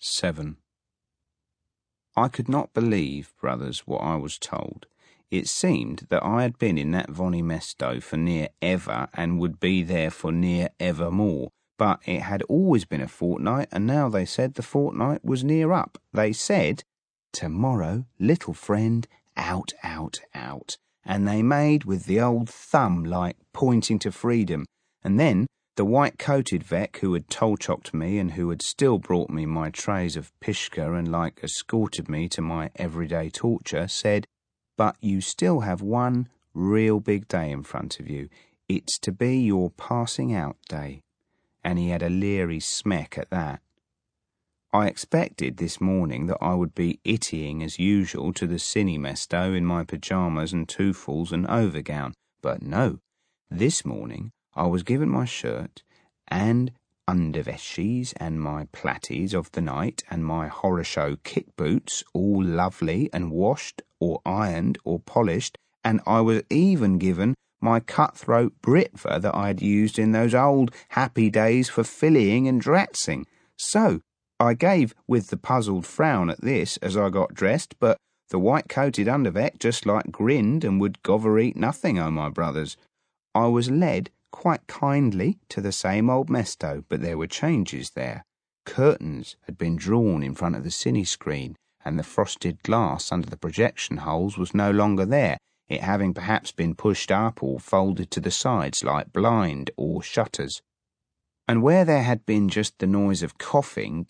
7. I could not believe, brothers, what I was told. It seemed that I had been in that Vonny Mesto for near ever and would be there for near evermore, but it had always been a fortnight, and now they said the fortnight was near up. They said, "Tomorrow, little friend, out, out, out." And they made with the old thumb like pointing to freedom, and then the white-coated Vec who had toll-chocked me and who had still brought me my trays of pishka and like escorted me to my everyday torture said, "But you still have one real big day in front of you. It's to be your passing out day." And he had a leery smack at that. I expected this morning that I would be ittying as usual to the cine mesto in my pyjamas and twofuls and overgown, but no. This morning I was given my shirt and underveshies and my platties of the night and my horror show kick boots, all lovely and washed or ironed or polished, and I was even given my cutthroat Britva that I had used in those old happy days for fillying and dratzing. So I gave with the puzzled frown at this as I got dressed, but the white-coated undervec just like grinned and would gother eat nothing, oh my brothers. I was led quite kindly to the same old mesto, but there were changes there. Curtains had been drawn in front of the cine screen, and the frosted glass under the projection holes was no longer there, it having perhaps been pushed up or folded to the sides like blind or shutters. And where there had been just the noise of coughing,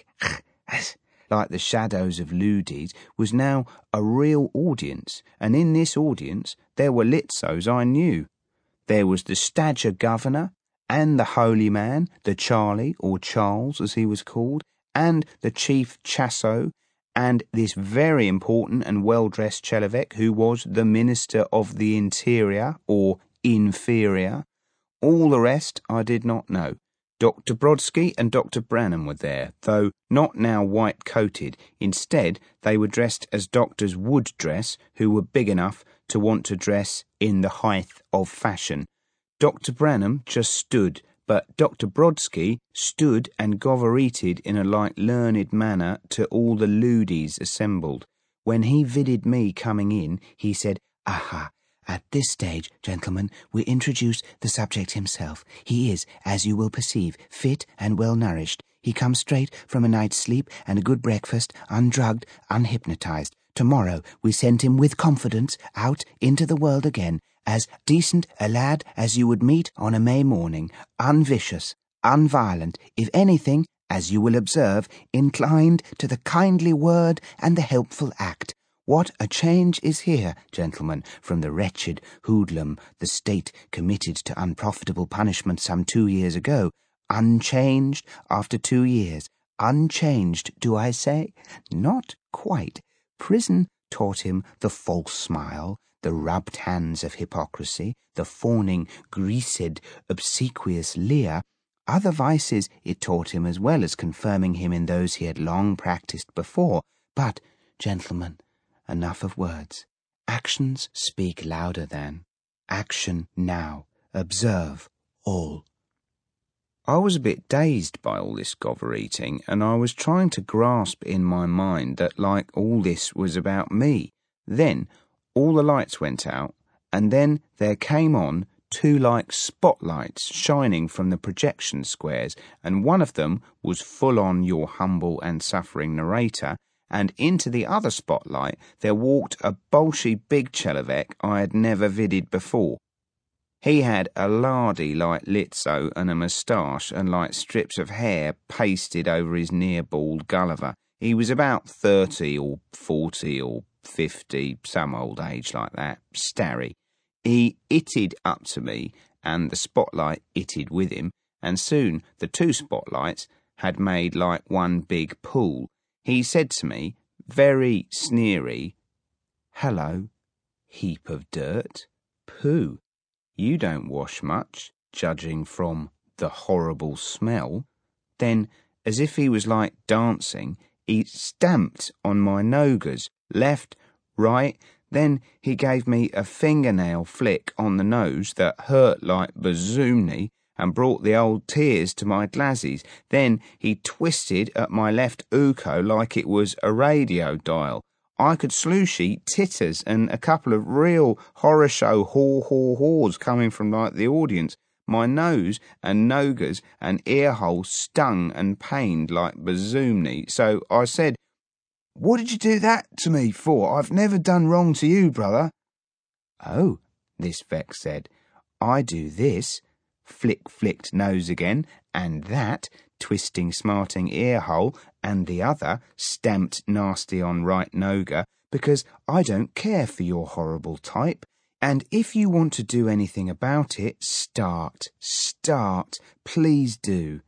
like the shadows of ludies, was now a real audience, and in this audience there were Litzos I knew. There was the Stager Governor, and the Holy Man, the Charlie, or Charles as he was called, and the Chief Chasso, and this very important and well-dressed Chelevec who was the Minister of the Interior, or Inferior. All the rest I did not know. Dr. Brodsky and Dr. Branham were there, though not now white-coated. Instead, they were dressed as doctors would dress who were big enough to want to dress in the height of fashion. Dr. Branham just stood, but Dr. Brodsky stood and govereated in a like learned manner to all the ludies assembled. When he vidded me coming in, he said, "Aha! At this stage, gentlemen, we introduce the subject himself. He is, as you will perceive, fit and well-nourished. He comes straight from a night's sleep and a good breakfast, undrugged, unhypnotized. Tomorrow we send him with confidence out into the world again, as decent a lad as you would meet on a May morning, unvicious, unviolent, if anything, as you will observe, inclined to the kindly word and the helpful act. What a change is here, gentlemen, from the wretched hoodlum the state committed to unprofitable punishment some 2 years ago. Unchanged after 2 years. Unchanged, do I say? Not quite. Prison taught him the false smile, the rubbed hands of hypocrisy, the fawning, greased, obsequious leer. Other vices it taught him as well as confirming him in those he had long practised before. But, gentlemen, enough of words. Actions speak louder than. Action now. Observe all. I was a bit dazed by all this gover-eating, and I was trying to grasp in my mind that like all this was about me. Then all the lights went out, and then there came on 2 like spotlights shining from the projection squares, and one of them was full on your humble and suffering narrator, and into the other spotlight there walked a bolshy big Chelevec I had never vidded before. He had a lardy like Litzo and a moustache and like strips of hair pasted over his near-bald Gulliver. He was about 30 or 40 or 50, some old age like that, starry. He itted up to me, and the spotlight itted with him, and soon the 2 spotlights had made like one big pool. He said to me, very sneery, "Hello, heap of dirt. Pooh. You don't wash much, judging from the horrible smell." Then, as if he was like dancing, he stamped on my noggers, left, right. Then he gave me a fingernail flick on the nose that hurt like bazoomni, and brought the old tears to my glazies. Then he twisted at my left uko like it was a radio dial. I could slooshy titters and a couple of real horror show haws coming from like the audience. My nose and nogas and ear holes stung and pained like bazoomni. So I said, "What did you do that to me for? I've never done wrong to you, brother." "Oh," this Vex said, "I do this," flicked nose again, and that, twisting smarting ear hole, and the other, stamped nasty on right noga, because I don't care for your horrible type, and if you want to do anything about it, start, please do.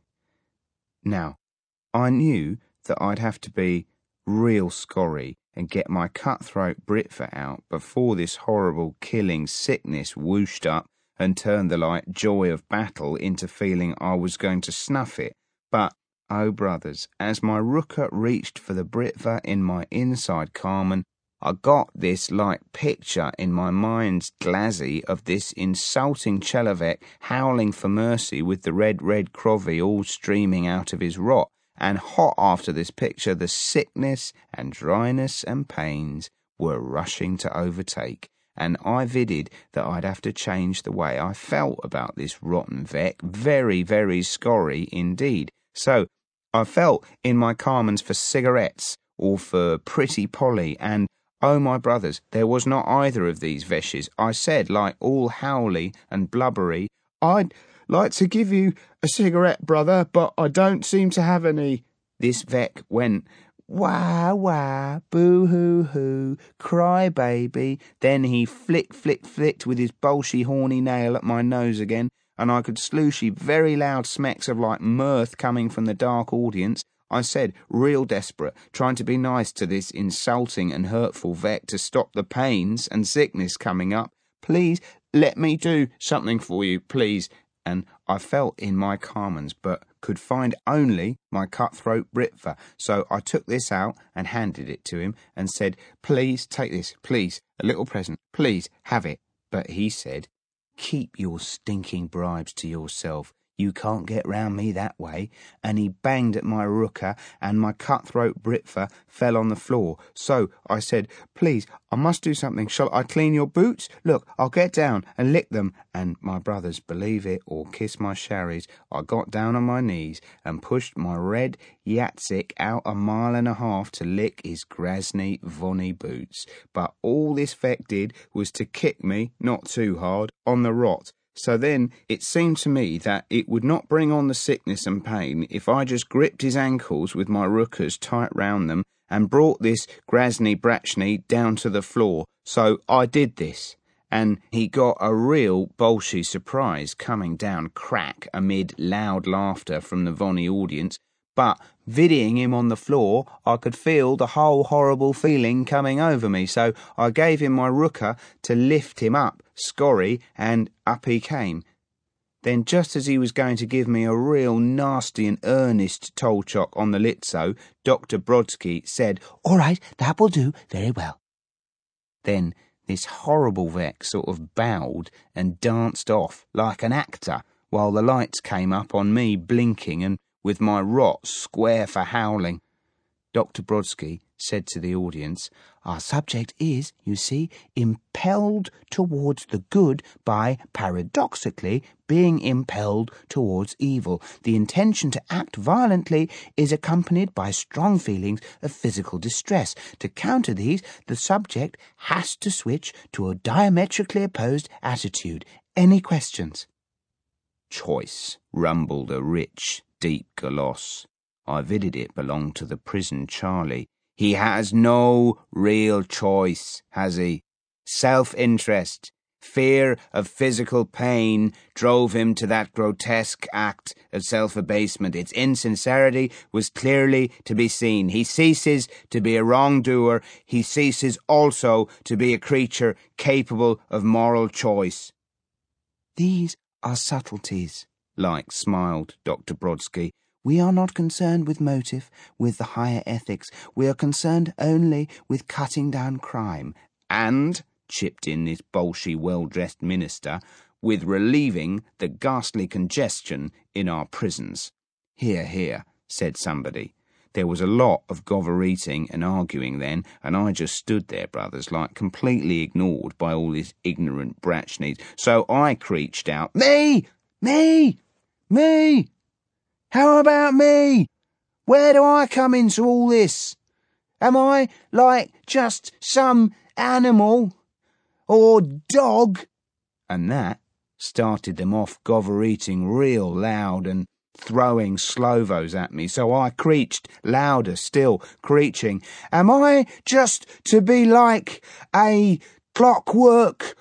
Now, I knew that I'd have to be real scorry and get my cutthroat Britva out before this horrible killing sickness whooshed up and turned the light joy of battle into feeling I was going to snuff it. But, oh brothers, as my rooker reached for the Britva in my inside Carmen, I got this like picture in my mind's glazy of this insulting Chelavek howling for mercy with the red crovy all streaming out of his rot, and hot after this picture the sickness and dryness and pains were rushing to overtake, and I vidded that I'd have to change the way I felt about this rotten Vec, very, very scorry indeed. So I felt in my Carmens for cigarettes or for Pretty Polly, and oh, my brothers, there was not either of these veshes. I said, like all howly and blubbery, "I'd like to give you a cigarette, brother, but I don't seem to have any." This Vec went, "Wah, wah, boo-hoo-hoo, cry baby." Then he flicked with his bolshy horny nail at my nose again, and I could slooshy very loud smecks of like mirth coming from the dark audience. I said, real desperate, trying to be nice to this insulting and hurtful Vec to stop the pains and sickness coming up, "Please, let me do something for you, please." And I felt in my Carmens, but could find only my cutthroat Britva. So I took this out and handed it to him and said, "Please, take this, please, a little present, please, have it." But he said, "Keep your stinking bribes to yourself. You can't get round me that way," and he banged at my rooker, and my cutthroat Britva fell on the floor. So I said, "Please, I must do something. Shall I clean your boots? Look, I'll get down and lick them." And my brothers, believe it or kiss my sherries, I got down on my knees and pushed my red Yatzik out 1.5 miles to lick his Grasny Vonny boots. But all this Vec did was to kick me, not too hard, on the rot. So then it seemed to me that it would not bring on the sickness and pain if I just gripped his ankles with my rookers tight round them and brought this Grasny Brachny down to the floor. So I did this, and he got a real bolshy surprise coming down crack amid loud laughter from the Vonny audience. But viddying him on the floor, I could feel the whole horrible feeling coming over me, so I gave him my rooker to lift him up, scorry, and up he came. Then just as he was going to give me a real nasty and earnest Tolchok on the litso, Dr. Brodsky said, "All right, that will do very well." Then this horrible Vec sort of bowed and danced off like an actor, while the lights came up on me blinking and with my rot square for howling. Dr. Brodsky said to the audience, "Our subject is, you see, impelled towards the good by, paradoxically, being impelled towards evil. The intention to act violently is accompanied by strong feelings of physical distress. To counter these, the subject has to switch to a diametrically opposed attitude. Any questions?" "Choice," rumbled a rich, deep galoss. I vidded it belonged to the prison Charlie. "He has no real choice, has he? Self-interest, fear of physical pain drove him to that grotesque act of self-abasement. Its insincerity was clearly to be seen. He ceases to be a wrongdoer. He ceases also to be a creature capable of moral choice." "These are subtleties," like smiled Dr. Brodsky. "We are not concerned with motive, with the higher ethics. We are concerned only with cutting down crime." "And," chipped in this bolshy, well-dressed minister, with relieving the ghastly congestion in our prisons." "Hear, hear," said somebody. There was a lot of gover-eating and arguing then, and I just stood there, brothers, like completely ignored by all these ignorant bratchneys. So I creeched out, "Me! Me! Me! How about me? Where do I come into all this? Am I like just some animal? Or dog?" And that started them off gover-eating real loud and throwing Slovos at me, so I creeched louder still, creeching, "Am I just to be like a clockwork?"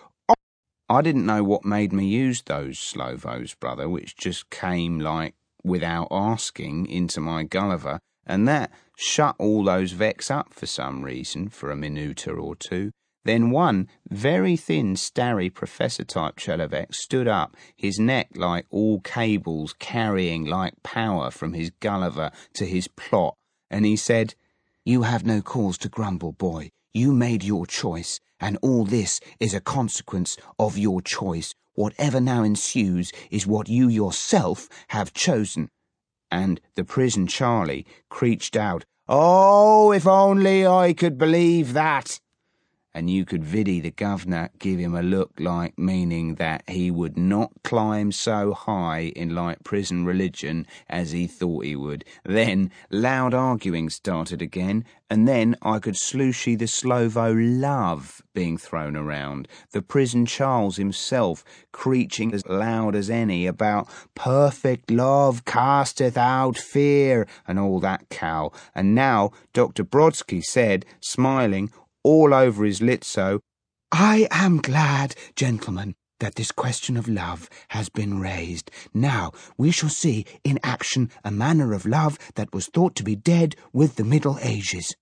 I didn't know what made me use those Slovos, brother, which just came like without asking into my Gulliver, and that shut all those Vex up for some reason for a minuta or two. Then one very thin, starry professor-type Chelovek stood up, his neck like all cables carrying like power from his Gulliver to his plot, and he said, "You have no cause to grumble, boy. You made your choice, and all this is a consequence of your choice. Whatever now ensues is what you yourself have chosen." And the prison Charlie creeched out, "Oh, if only I could believe that!" And you could viddy the governor give him a look like meaning that he would not climb so high in like prison religion as he thought he would. Then loud arguing started again, and then I could slooshy the Slovo love being thrown around, the prison Charles himself creeching as loud as any about perfect love casteth out fear and all that cow. And now Dr. Brodsky said, smiling all over his litso, "I am glad, gentlemen, that this question of love has been raised. Now we shall see in action a manner of love that was thought to be dead with the Middle Ages."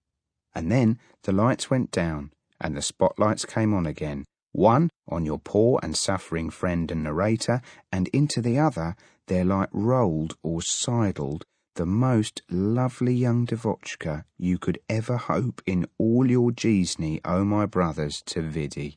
And then the lights went down, and the spotlights came on again, one on your poor and suffering friend and narrator, and into the other there like rolled or sidled the most lovely young Devotchka you could ever hope in all your Jeesny, oh my brothers, to viddy.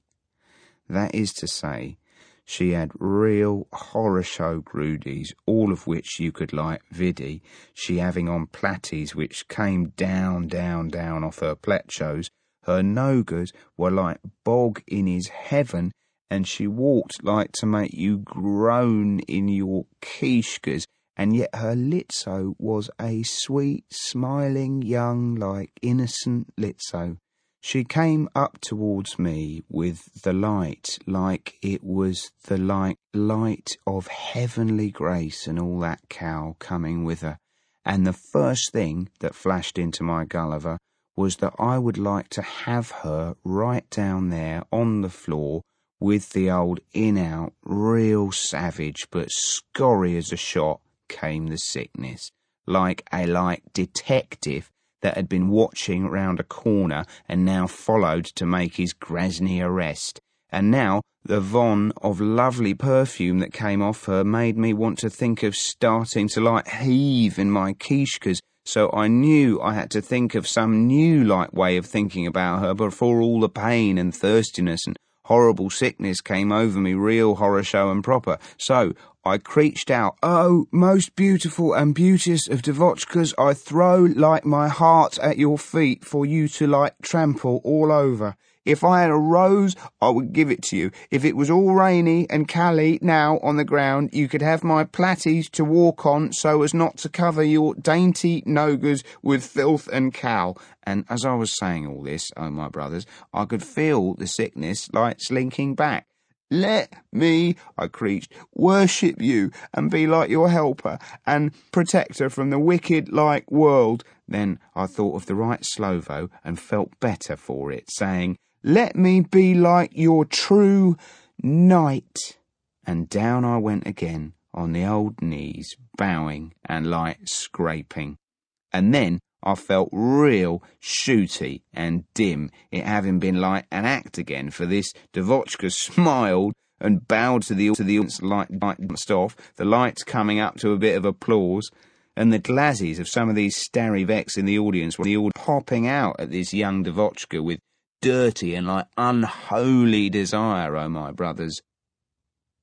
That is to say, she had real horror show grudies, all of which you could like viddy, she having on platties which came down off her pletchos. Her nogas were like bog in his heaven, and she walked like to make you groan in your kishkas, and yet her litso was a sweet, smiling, young, like innocent litso. She came up towards me with the light, like it was the light of heavenly grace and all that cow coming with her. And the first thing that flashed into my Gulliver was that I would like to have her right down there on the floor with the old in-out, real savage, but scorry as a shot came the sickness, like a detective that had been watching round a corner and now followed to make his Grasny arrest. And now the von of lovely perfume that came off her made me want to think of starting to like heave in my kishkas, so I knew I had to think of some new like way of thinking about her before all the pain and thirstiness and horrible sickness came over me real horror show and proper. So I creeched out, "Oh, most beautiful and beauteous of Devotchkas, I throw like my heart at your feet for you to like trample all over. If I had a rose, I would give it to you. If it was all rainy and cally now on the ground, you could have my platties to walk on so as not to cover your dainty nogas with filth and cow." And as I was saying all this, oh my brothers, I could feel the sickness like slinking back. "Let me," I creeched, "worship you and be like your helper and protector from the wicked like world." Then I thought of the right Slovo and felt better for it, saying, "Let me be like your true knight." And down I went again on the old knees, bowing and like scraping. And then I felt real shooty and dim, it having been like an act again, for this Devotchka smiled and bowed to the audience light danced off, the lights coming up to a bit of applause, and the glazzies of some of these starry Vex in the audience were all popping out at this young Devotchka with dirty and like unholy desire, oh my brothers.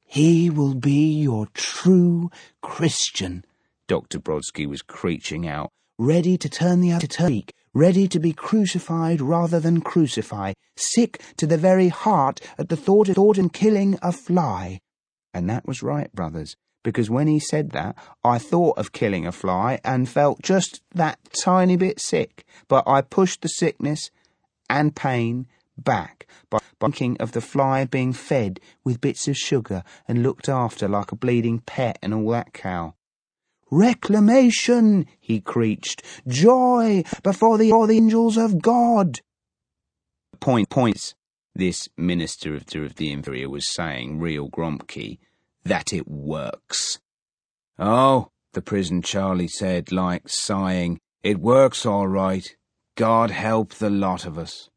He will be your true Christian, Dr. Brodsky was screeching out, ready to turn the other cheek, ready to be crucified rather than crucify, sick to the very heart at the thought of killing a fly. And that was right, brothers, because when he said that, I thought of killing a fly and felt just that tiny bit sick, but I pushed the sickness and pain back by thinking of the fly being fed with bits of sugar and looked after like a bleeding pet and all that cow. Reclamation, he creached, joy before the angels of God. Points, this minister of the inferior was saying, real Gromke, that it works. Oh, the prison Charlie said, like sighing, it works all right. God help the lot of us.